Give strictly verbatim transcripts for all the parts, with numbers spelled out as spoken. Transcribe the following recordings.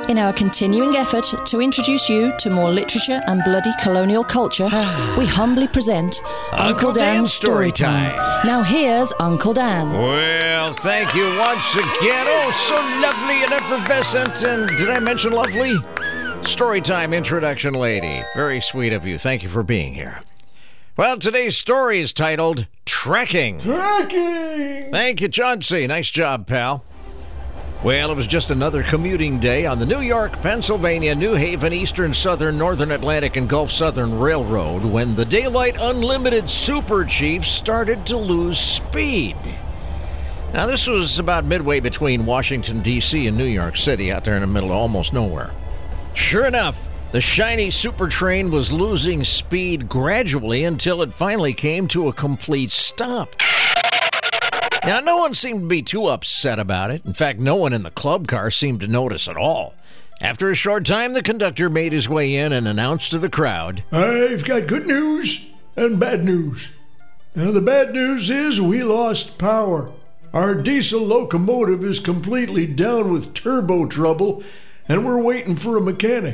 In our continuing effort to introduce you to more literature and bloody colonial culture, we humbly present Uncle, Uncle Dan's Dan's Story Story Time. Time. Now here's Uncle Dan. Well, thank you once again. Oh, so lovely and effervescent. And did I mention lovely? Storytime introduction lady. Very sweet of you. Thank you for being here. Well, today's story is titled Trekking. Trekking! Thank you, Chauncey. Nice job, pal. Well, it was just another commuting day on the New York, Pennsylvania, New Haven, Eastern, Southern, Northern Atlantic, and Gulf Southern Railroad when the Daylight Unlimited Super Chief started to lose speed. Now, this was about midway between Washington, D C and New York City, out there in the middle of almost nowhere. Sure enough, the shiny super train was losing speed gradually until it finally came to a complete stop. Now, no one seemed to be too upset about it. In fact, no one in the club car seemed to notice at all. After a short time, the conductor made his way in and announced to the crowd, I've got good news and bad news. Now, the bad news is we lost power. Our diesel locomotive is completely down with turbo trouble, and we're waiting for a mechanic.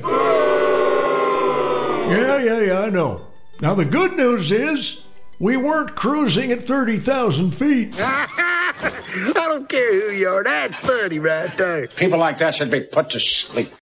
Yeah, yeah, yeah, I know. Now, the good news is we weren't cruising at thirty thousand feet. I don't care who you are. That's funny right there. People like that should be put to sleep.